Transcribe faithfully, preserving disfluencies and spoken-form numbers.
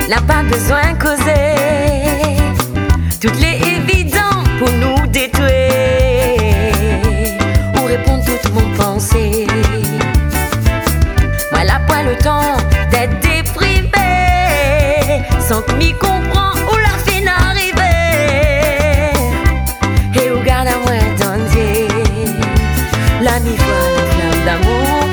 n'a pas besoin de causer. Toutes les évidents pour nous détruire ou répondre toutes mon pensée. Voilà pas le temps d'être déprimé sans que m'y comprend où la fin arriver. Et où garde à moi attendez la mi voix la flamme d'amour.